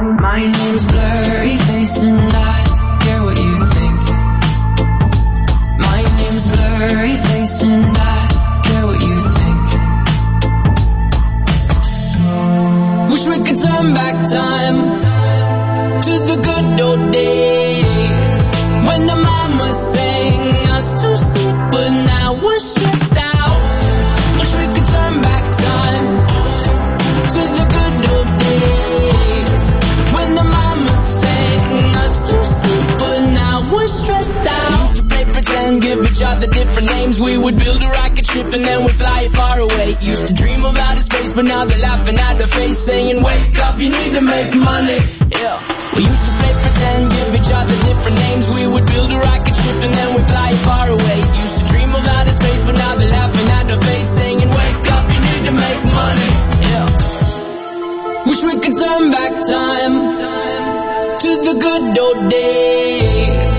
My name's Blurry Face and I care what you think. My name's Blurry Face and I care what you think. Wish we could turn back time to the good old days when the mama sang us to sleep, but now we're stressed out. Wish we could turn back time to the good old days when the mama sang us to sleep, but now we're stressed out. Used to play pretend, give each other different names. We would build a rocket ship and then we'd fly far away. Used to dream of outer space, but now they're laughing at the face, saying wake up, you need to make money. Yeah. We used to play pretend, give each other different names. We would build a rocket ship and then we'd fly far away. Used to dream of outer space, but now they're laughing at the face, saying wake up, you need to make money. Yeah. Wish we could turn back time to the good old days